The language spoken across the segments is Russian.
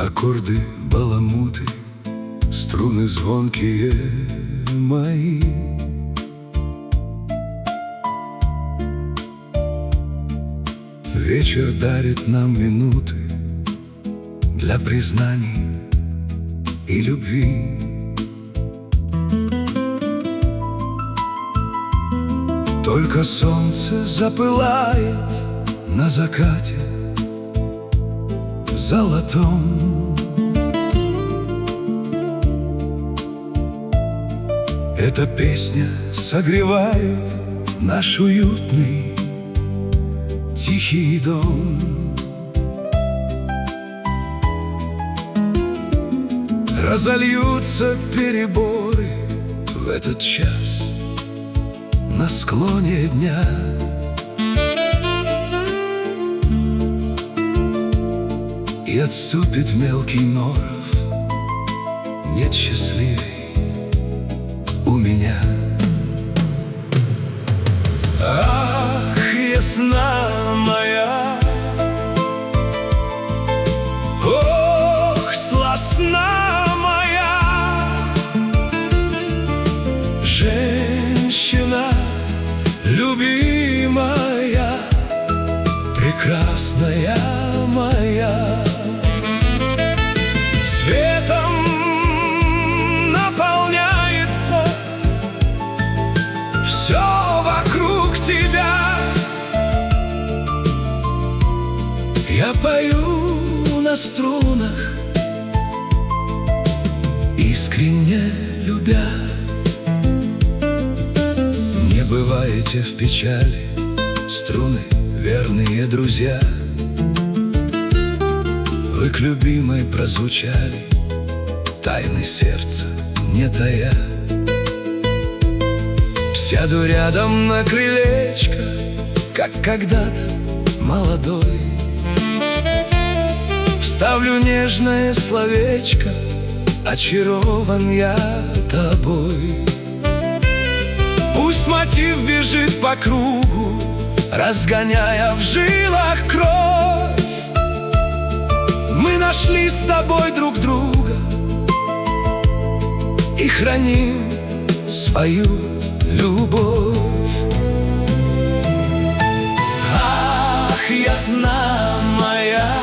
Аккорды, баламуты, струны звонкие мои. Вечер дарит нам минуты для признаний и любви. Только солнце запылает на закате золотом. Эта песня согревает наш уютный тихий дом. Разольются переборы в этот час на склоне дня. И отступит мелкий норов, нет счастливей у меня. Ах, ясна моя, ох, сластна моя женщина, любимая, прекрасная моя. Светом наполняется все вокруг тебя. Я пою на струнах, искренне любя. Не бываете в печали, струны, верные друзья. Вы к любимой прозвучали, тайны сердца не тая. Сяду рядом на крылечко, как когда-то молодой. Вставлю нежное словечко, очарован я тобой. Пусть мотив бежит по кругу, разгоняя в жилах кровь. Мы нашли с тобой друг друга и храним свою любовь. Ах, ясна моя,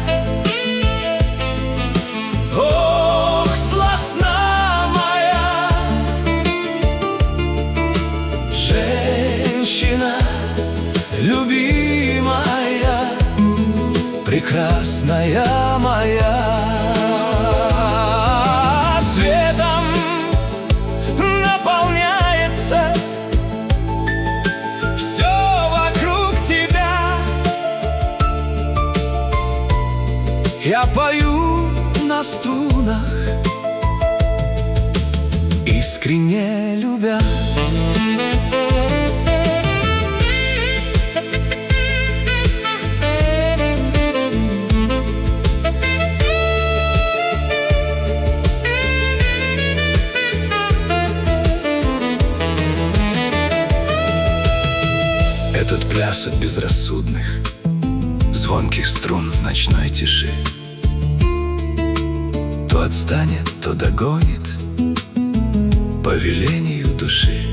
ох, сластна моя женщина, любимая, прекрасная моя. Светом наполняется все вокруг тебя. Я пою на струнах, искренне любя. Этот пляс от безрассудных, звонких струн в ночной тиши. То отстанет, то догонит по велению души.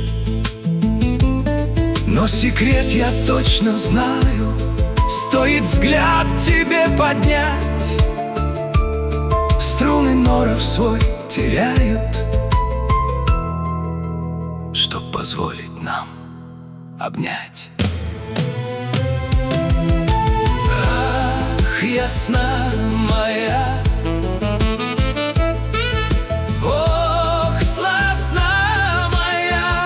Но секрет я точно знаю, стоит взгляд тебе поднять, струны норов свой теряют, чтоб позволить нам обнять. Ах, ясна моя, ох, сластна моя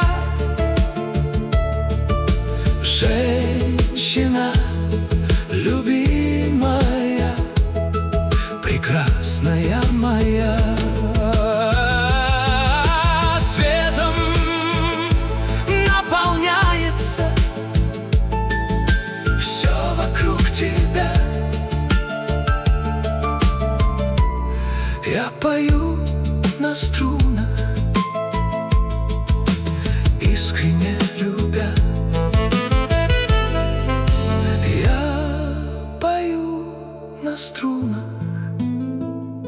женщина, любимая, прекрасная моя. Светом наполняется все вокруг тебя. Я пою на струнах, искренне любя. Я пою на струнах,